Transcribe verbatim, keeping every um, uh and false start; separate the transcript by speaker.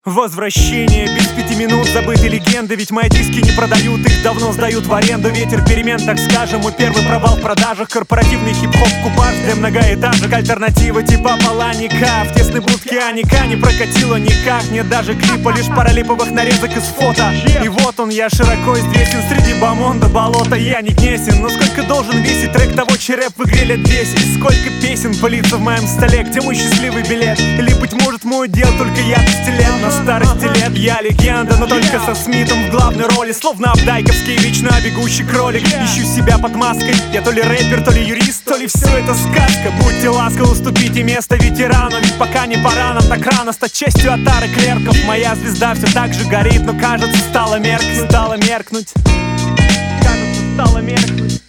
Speaker 1: Возвращение без пяти минут, забытые легенды. Ведь мои диски не продают, их давно сдают в аренду. Ветер перемен, так скажем, мой первый провал в продажах. Корпоративный хип-хоп, купаж для многоэтажек. Альтернатива типа Паланика. В тесной будке Аника не прокатило никак. Нет даже клипа, лишь пара липовых нарезок из фото. И вот он, я широко известен среди бомонда, болота. Я не гнесен, но сколько должен весить трек того, чей рэп в игре лет десять? Сколько песен пылится в моем столе, где мой счастливый билет? Или, быть может, мой удел только я стилет. Старости лет я легенда, но только со Смитом в главной роли. Словно абдайковский вечно бегущий кролик. Ищу себя под маской, я то ли рэпер, то ли юрист, то ли все это сказка. Будьте ласковы, уступите место ветерану, ведь пока не пора нам так рано стать частью отары клерков. Моя звезда все так же горит, но кажется стала меркнуть. Стала меркнуть. Кажется стала меркнуть.